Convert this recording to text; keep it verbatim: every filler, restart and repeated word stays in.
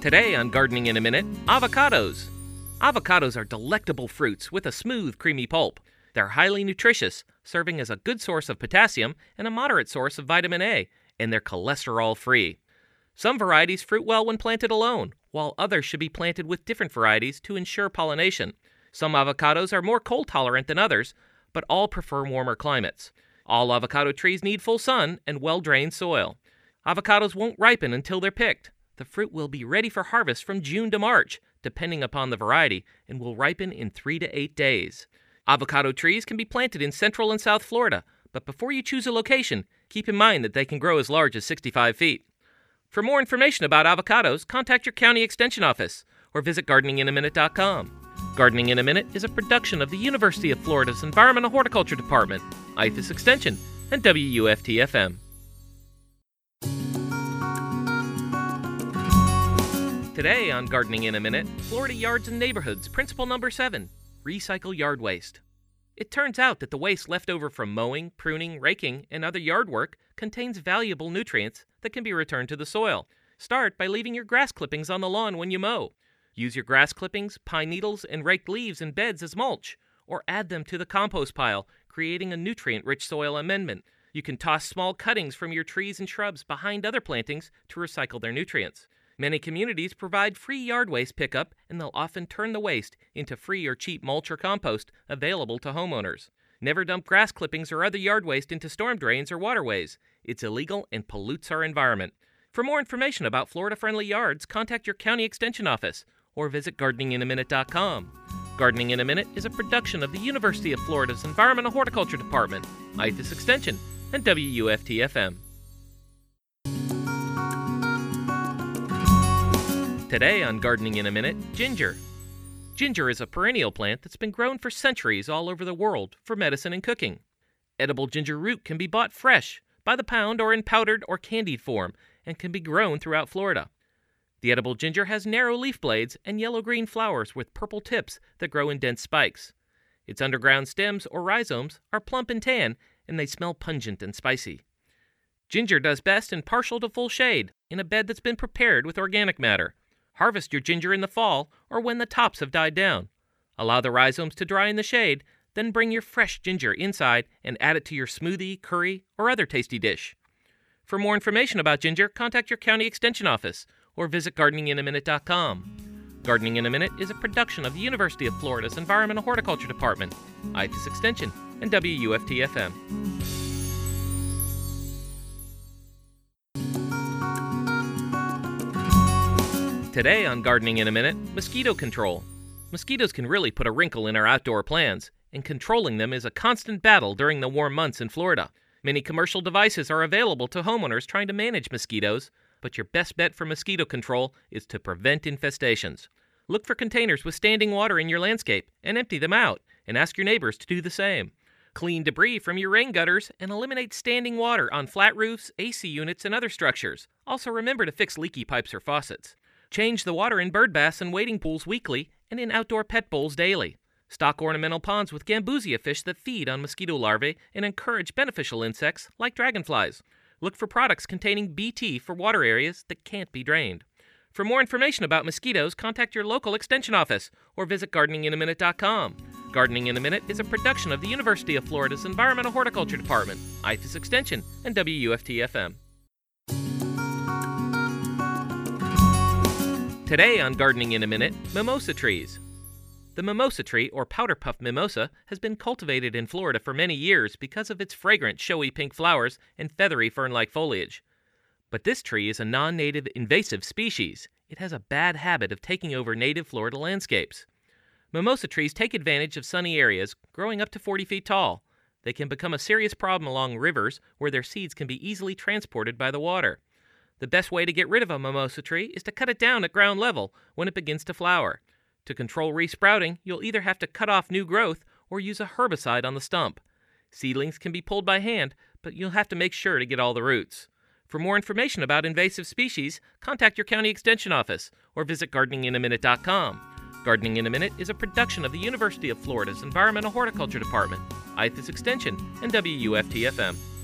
Today on Gardening in a Minute, avocados. Avocados are delectable fruits with a smooth, creamy pulp. They're highly nutritious, serving as a good source of potassium and a moderate source of vitamin A, and they're cholesterol-free. Some varieties fruit well when planted alone, while others should be planted with different varieties to ensure pollination. Some avocados are more cold tolerant than others, but all prefer warmer climates. All avocado trees need full sun and well-drained soil. Avocados won't ripen until they're picked. The fruit will be ready for harvest from June to March, depending upon the variety, and will ripen in three to eight days. Avocado trees can be planted in Central and South Florida, but before you choose a location, keep in mind that they can grow as large as sixty-five feet. For more information about avocados, contact your county extension office or visit gardening in a minute dot com. Gardening in a Minute is a production of the University of Florida's Environmental Horticulture Department, I F A S Extension, and W U F T F M. Today on Gardening in a Minute, Florida Yards and Neighborhoods Principle Number seven, Recycle Yard Waste. It turns out that the waste left over from mowing, pruning, raking, and other yard work contains valuable nutrients that can be returned to the soil. Start by leaving your grass clippings on the lawn when you mow. Use your grass clippings, pine needles, and raked leaves in beds as mulch, or add them to the compost pile, creating a nutrient-rich soil amendment. You can toss small cuttings from your trees and shrubs behind other plantings to recycle their nutrients. Many communities provide free yard waste pickup, and they'll often turn the waste into free or cheap mulch or compost available to homeowners. Never dump grass clippings or other yard waste into storm drains or waterways. It's illegal and pollutes our environment. For more information about Florida-friendly yards, contact your county extension office or visit gardening in a minute dot com. Gardening in a Minute is a production of the University of Florida's Environmental Horticulture Department, I F A S Extension, and W U F T F M. Today on Gardening in a Minute, ginger. Ginger is a perennial plant that's been grown for centuries all over the world for medicine and cooking. Edible ginger root can be bought fresh, by the pound or in powdered or candied form, and can be grown throughout Florida. The edible ginger has narrow leaf blades and yellow-green flowers with purple tips that grow in dense spikes. Its underground stems or rhizomes are plump and tan, and they smell pungent and spicy. Ginger does best in partial to full shade, in a bed that's been prepared with organic matter. Harvest your ginger in the fall or when the tops have died down. Allow the rhizomes to dry in the shade, then bring your fresh ginger inside and add it to your smoothie, curry, or other tasty dish. For more information about ginger, contact your county extension office or visit gardening in a minute dot com. Gardening in a Minute is a production of the University of Florida's Environmental Horticulture Department, I F A S Extension, and W U F T F M. Today on Gardening in a Minute, mosquito control. Mosquitoes can really put a wrinkle in our outdoor plans, and controlling them is a constant battle during the warm months in Florida. Many commercial devices are available to homeowners trying to manage mosquitoes, but your best bet for mosquito control is to prevent infestations. Look for containers with standing water in your landscape and empty them out, and ask your neighbors to do the same. Clean debris from your rain gutters and eliminate standing water on flat roofs, A C units, and other structures. Also remember to fix leaky pipes or faucets. Change the water in bird baths and wading pools weekly and in outdoor pet bowls daily. Stock ornamental ponds with gambusia fish that feed on mosquito larvae and encourage beneficial insects like dragonflies. Look for products containing B T for water areas that can't be drained. For more information about mosquitoes, contact your local extension office or visit gardening in a minute dot com. Gardening in a Minute is a production of the University of Florida's Environmental Horticulture Department, I F A S Extension, and W U F T F M. Today on Gardening in a Minute, mimosa trees. The mimosa tree, or powder puff mimosa, has been cultivated in Florida for many years because of its fragrant, showy pink flowers and feathery fern-like foliage. But this tree is a non-native invasive species. It has a bad habit of taking over native Florida landscapes. Mimosa trees take advantage of sunny areas, growing up to forty feet tall. They can become a serious problem along rivers where their seeds can be easily transported by the water. The best way to get rid of a mimosa tree is to cut it down at ground level when it begins to flower. To control resprouting, you'll either have to cut off new growth or use a herbicide on the stump. Seedlings can be pulled by hand, but you'll have to make sure to get all the roots. For more information about invasive species, contact your county extension office or visit gardening in a minute dot com. Gardening in a Minute is a production of the University of Florida's Environmental Horticulture Department, I F A S Extension, and W U F T F M.